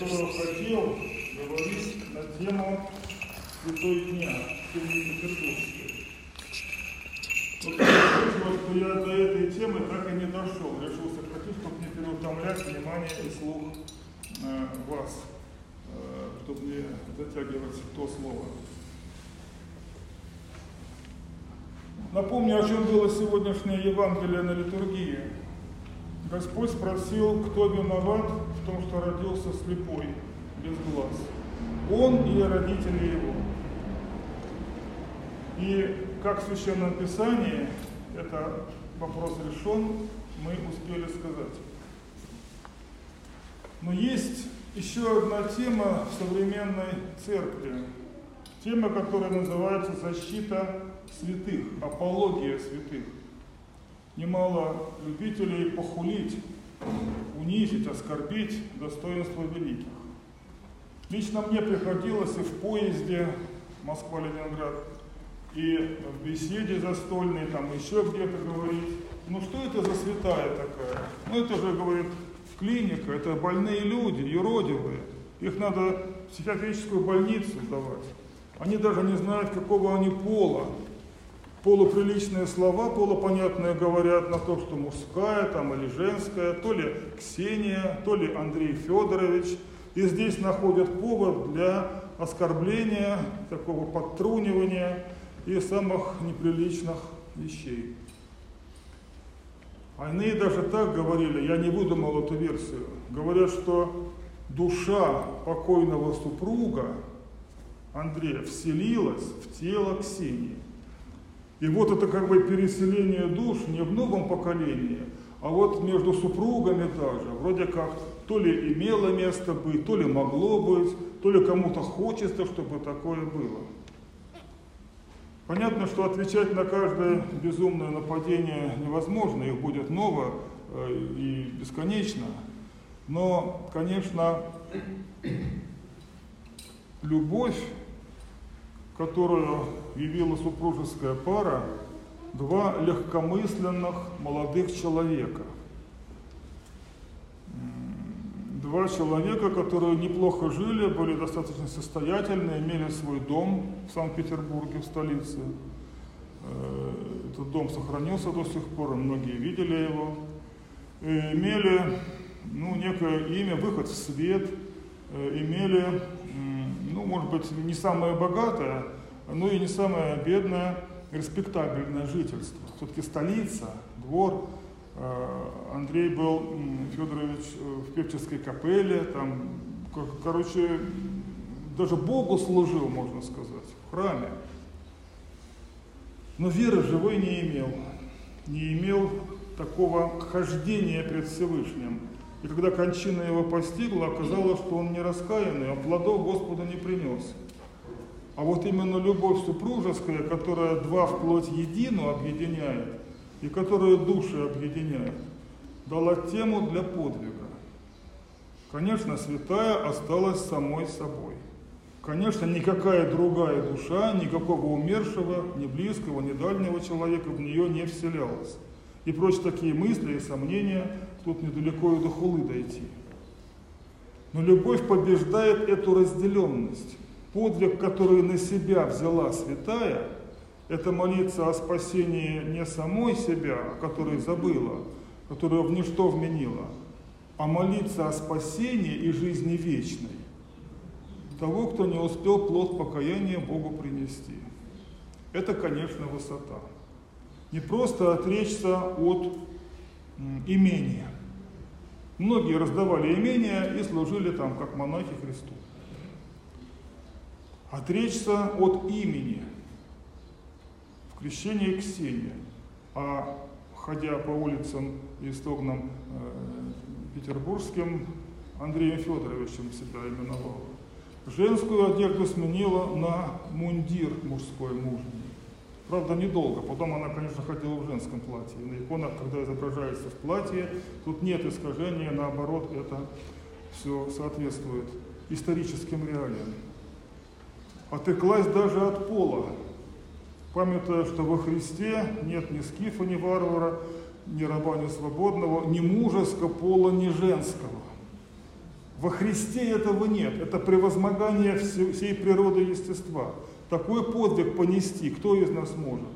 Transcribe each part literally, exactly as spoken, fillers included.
которую хотел говорить на тему Святой дня, Святой Петербургской. Вот что я до этой темы так и не дошел. Решил сократить, чтобы не переутомлять внимание и слух э, вас, э, чтобы не затягивать то слово. Напомню, о чем было сегодняшнее Евангелие на литургии. Господь спросил, кто виноват в том, что родился слепой, без глаз. Он и родители его. И как в Священном Писании, это вопрос решен, мы успели сказать. Но есть еще одна тема в современной церкви. Тема, которая называется «Защита святых», апология святых. Немало любителей похулить, унизить, оскорбить достоинство великих. Лично мне приходилось и в поезде Москва-Ленинград, и в беседе застольной, там еще где-то говорить, ну что это за святая такая? Ну это же, говорит, клиника, это больные люди, юродивые. Их надо в психиатрическую больницу сдавать. Они даже не знают, какого они пола. Полуприличные слова, полупонятные говорят на то, что мужская там, или женская, то ли Ксения, то ли Андрей Федорович. И здесь находят повод для оскорбления, такого подтрунивания и самых неприличных вещей. А иные даже так говорили, я не выдумал эту версию, говорят, что душа покойного супруга Андрея вселилась в тело Ксении. И вот это как бы переселение душ не в новом поколении, а вот между супругами даже, вроде как то ли имело место быть, то ли могло быть, то ли кому-то хочется, чтобы такое было. Понятно, что отвечать на каждое безумное нападение невозможно, их будет много и бесконечно. Но, конечно, любовь, которую явила супружеская пара, два легкомысленных молодых человека. Два человека, которые неплохо жили, были достаточно состоятельны, имели свой дом в Санкт-Петербурге, в столице. Этот дом сохранился до сих пор, многие видели его. И имели ну, некое имя, выход в свет, имели, ну, может быть, не самое богатое, но и не самое бедное, респектабельное жительство. Все-таки столица, двор. Андрей был, Федорович, в Певческой капелле, там, короче, даже Богу служил, можно сказать, в храме. Но веры живой не имел, не имел такого хождения пред Всевышним. И когда кончина его постигла, оказалось, что он не раскаянный, а плодов Господу не принес. А вот именно любовь супружеская, которая два вплоть едину объединяет, и которая души объединяет, дала тему для подвига. Конечно, святая осталась самой собой. Конечно, никакая другая душа, никакого умершего, ни близкого, ни дальнего человека в нее не вселялась. И прочь такие мысли и сомнения, тут недалеко и до хулы дойти. Но любовь побеждает эту разделенность. Подвиг, который на себя взяла святая, это молиться о спасении не самой себя, о которой забыла, которую в ничто вменила, а молиться о спасении и жизни вечной того, кто не успел плод покаяния Богу принести. Это, конечно, высота. Не просто отречься от имения. Многие раздавали имения и служили там, как монахи Христу. Отречься от имени. В крещении Ксения, а ходя по улицам и стогнам э, петербургским, Андреем Федоровичем себя именовал. Женскую одежду сменила на мундир мужской мужний. Правда, недолго. Потом она, конечно, ходила в женском платье. На иконах, когда изображается в платье, тут нет искажения, наоборот, это все соответствует историческим реалиям. Отреклась даже от пола, памятуя, что во Христе нет ни скифа, ни варвара, ни раба, ни свободного, ни мужеского пола, ни женского. Во Христе этого нет. Это превозмогание всей природы и естества. Такой подвиг понести кто из нас может?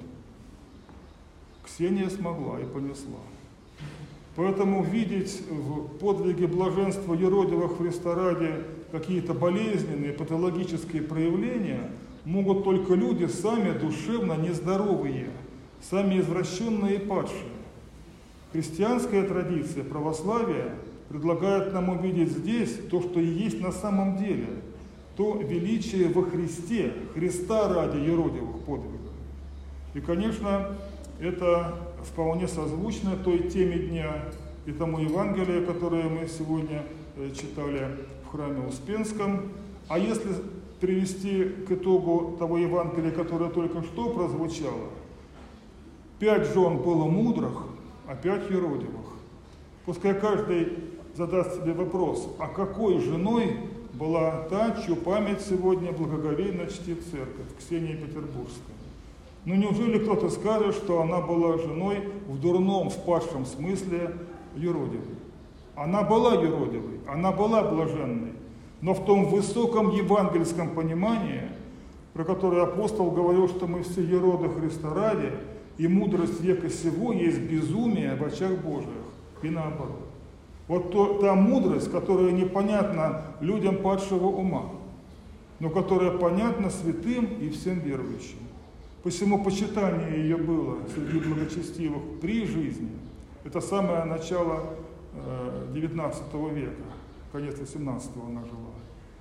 Ксения смогла и понесла. Поэтому видеть в подвиге блаженства Еродивых Христа ради какие-то болезненные, патологические проявления могут только люди сами душевно нездоровые, сами извращенные и падшие. Христианская традиция, православие предлагает нам увидеть здесь то, что и есть на самом деле, то величие во Христе, Христа ради еродивых подвигов. И, конечно, это вполне созвучно той теме дня и тому Евангелию, которое мы сегодня читали в храме Успенском. А если привести к итогу того Евангелия, которое только что прозвучало, пять жен было мудрых, а пять еродивых. Пускай каждый задаст себе вопрос, а какой женой была та, чью память сегодня благоговейно чтит церковь, Ксения Петербургская? Ну неужели кто-то скажет, что она была женой в дурном, в падшем смысле еродивой? Она была еродивой, она была блаженной, но в том высоком евангельском понимании, про которое апостол говорил, что мы все ероды Христа ради, и мудрость века сего есть безумие в очах Божиих, и наоборот. Вот то, та мудрость, которая непонятна людям падшего ума, но которая понятна святым и всем верующим. Посему почитание ее было среди благочестивых при жизни. Это самое начало девятнадцатого века, конец восемнадцатого она жила.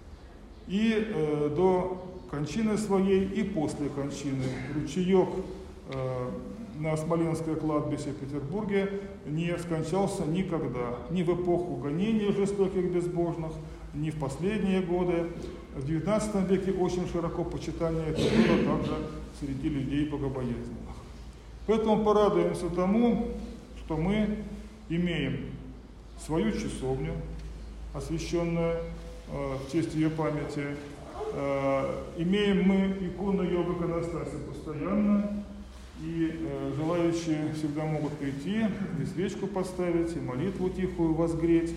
И э, до кончины своей, и после кончины ручеек э, на Смоленское кладбище в Петербурге не скончался никогда, ни в эпоху гонений жестоких безбожных, ни в последние годы. В девятнадцатом веке очень широко почитание это было также среди людей богобоязненных. Поэтому порадуемся тому, что мы имеем свою часовню, освященную э, в честь ее памяти. Э, имеем мы икону ее в иконостасе постоянно, и э, желающие всегда могут прийти, и свечку поставить, и молитву тихую возгреть.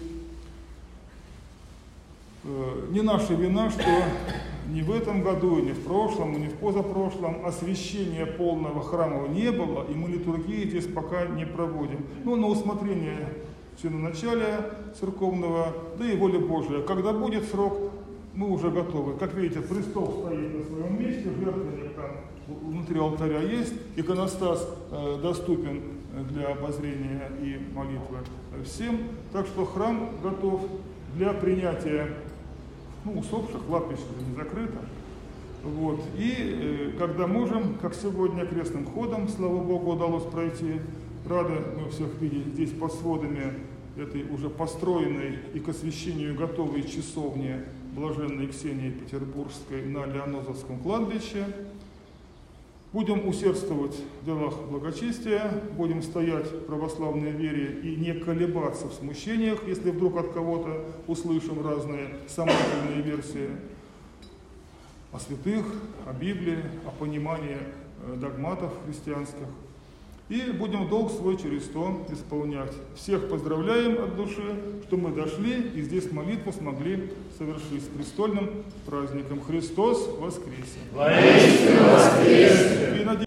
Э, не наша вина, что ни в этом году, ни в прошлом, ни в позапрошлом освящения полного храма не было, и мы литургии здесь пока не проводим. Но на усмотрение чиноначалия церковного, да и воля Божия. Когда будет срок, мы уже готовы. Как видите, престол стоит на своем месте, жертвенник там внутри алтаря есть, иконостас э, доступен для обозрения и молитвы всем. Так что храм готов для принятия ну, усопших, кладбище не закрыто. Вот. И э, когда можем, как сегодня крестным ходом, слава Богу, удалось пройти. Рады мы всех видеть здесь под сводами этой уже построенной и к освящению готовой часовни блаженной Ксении Петербургской на Леонозовском кладбище. Будем усердствовать в делах благочестия, будем стоять в православной вере и не колебаться в смущениях, если вдруг от кого-то услышим разные сомнительные версии о святых, о Библии, о понимании догматов христианских. И будем долг свой через то исполнять. Всех поздравляем от души, что мы дошли и здесь молитву смогли совершить с престольным праздником. Христос воскресе! Воистину воскресе!